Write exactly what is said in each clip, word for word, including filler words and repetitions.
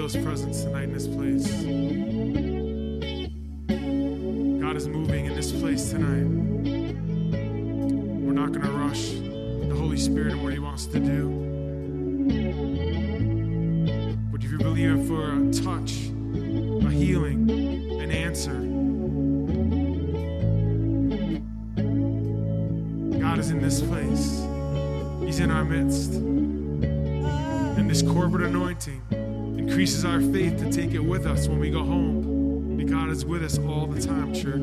his presence tonight in this place. God is moving in this place tonight. We're not going to rush the Holy Spirit and what he wants to do. But if you're believing for a touch, a healing, an answer, God is in this place. He's in our midst. And this corporate anointing increases our faith to take it with us when we go home. And God is with us all the time, church.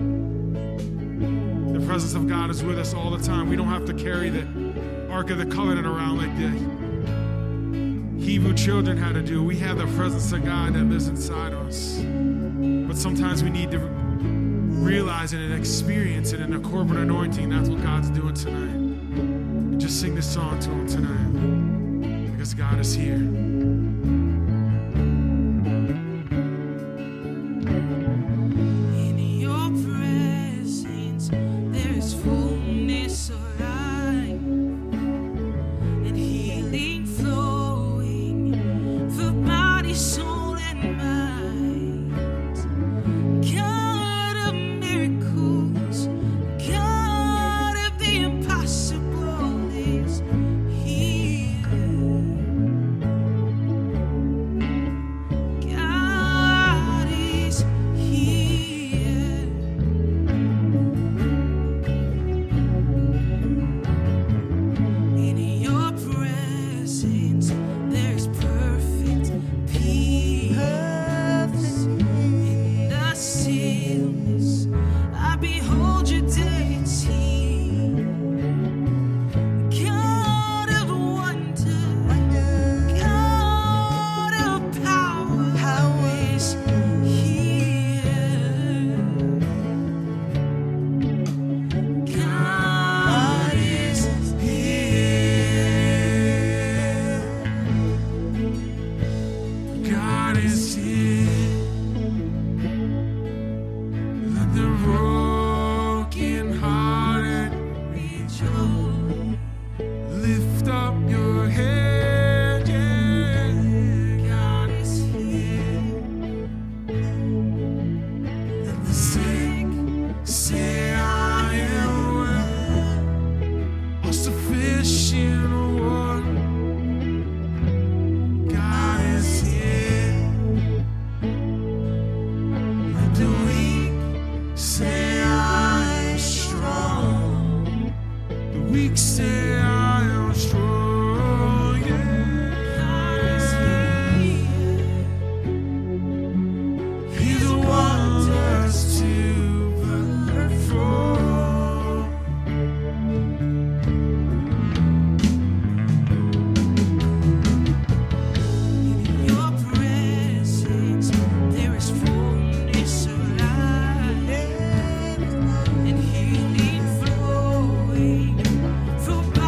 The presence of God is with us all the time. We don't have to carry the Ark of the Covenant around like the Hebrew children had to do. We have the presence of God that lives inside us. But sometimes we need to realize it and experience it in a corporate anointing. That's what God's doing tonight. And just sing this song to him tonight, because God is here. In your presence, there is fullness of life and healing flowing for body, soul, and mind. God of miracles, God of the impossible is here. God is here. In your presence, there's perfect peace. In the stillness, I behold your deity. God of wonder, God of power is here. God is here. God is here. Let the broken-hearted Rejoice. lift up your head. Yeah. God is here. Let the sick say, I am well. All sufficient one. God is here. Let the weak say, I am strong. The weak say, I am strong. Yeah. God is here. He's the wonders to perform. In your presence, there is fullness of life and healing flowing from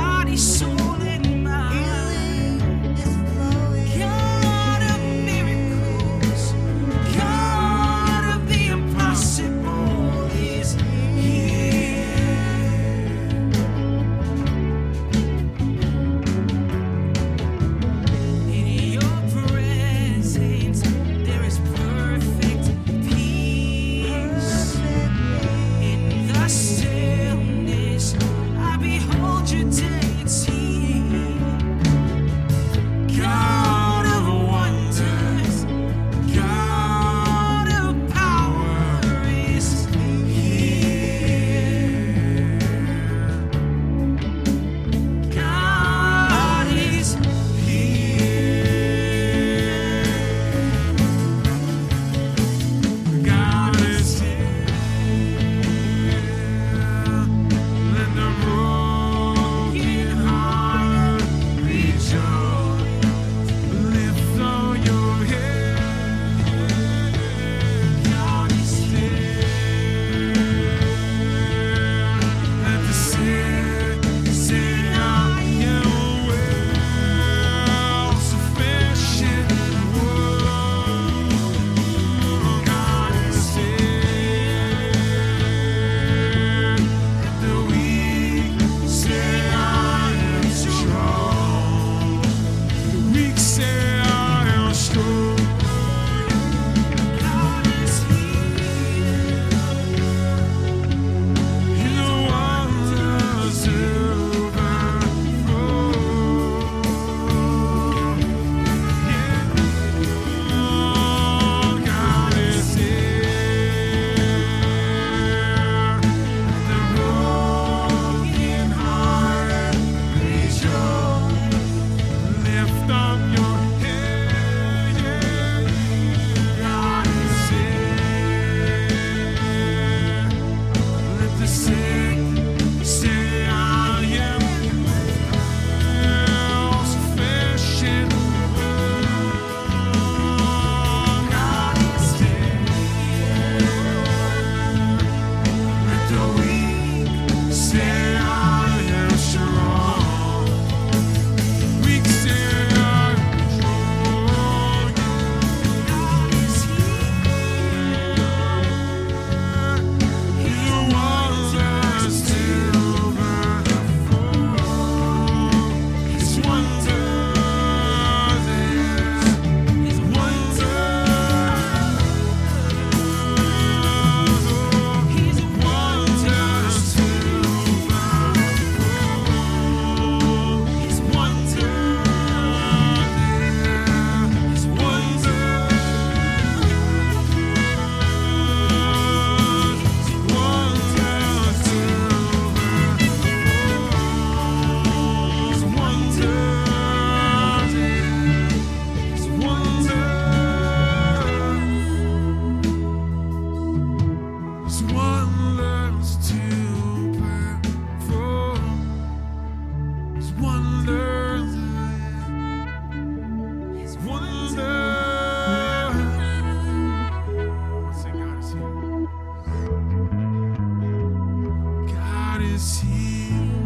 God is here.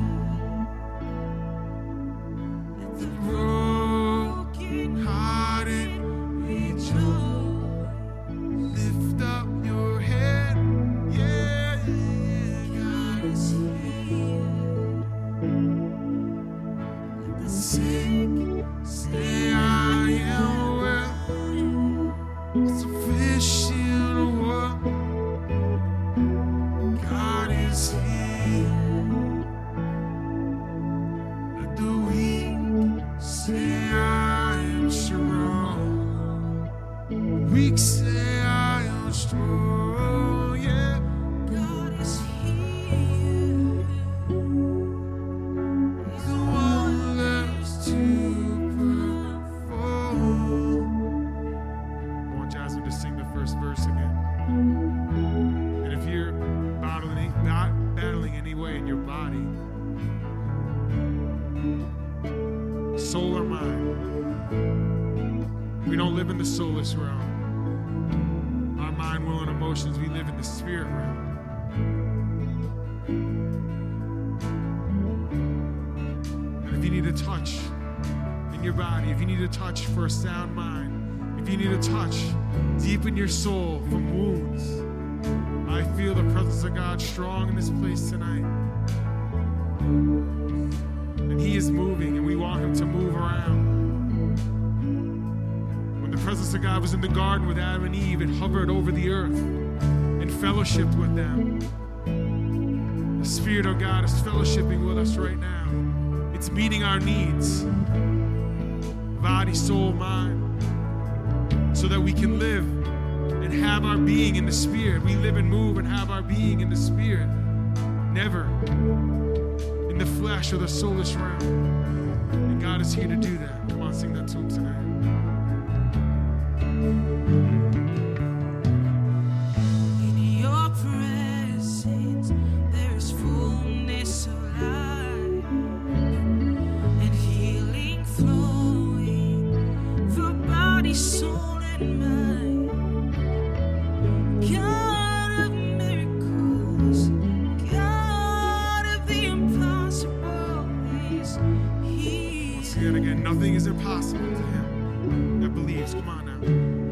Let the broken hearted rejoice. Lift up your head. Yeah, yeah, God is here. Let the sick say, I am well. It's a fish in a world. God is here. Let the weak say, I am strong. Weak say, I am strong. Yeah, God is here. He's the one left to perform. I want Jasmine to sing the first verse again. And if you're battling, not battling anyway in your body, soul or mind, we don't live in the soulless realm. Our mind, will, and emotions, we live in the spirit realm. And if you need a touch in your body, if you need a touch for a sound mind, if you need a touch deep in your soul from wounds, I feel the presence of God strong in this place tonight. And He is moving, and we want Him to move around. When the presence of God was in the garden with Adam and Eve, it hovered over the earth and fellowshiped with them. The Spirit of God is fellowshipping with us right now. It's meeting our needs, body, soul, mind, so that we can live and have our being in the Spirit. We live and move and have our being in the Spirit, never in the flesh or the soulless realm. And God is here to do that. Come on, sing that to Him tonight. In your presence, there is fullness of life and healing flowing for body, soul, and mind. God of miracles, God of the impossible is here. Say it again. Nothing is impossible to Him that believes. Come on now.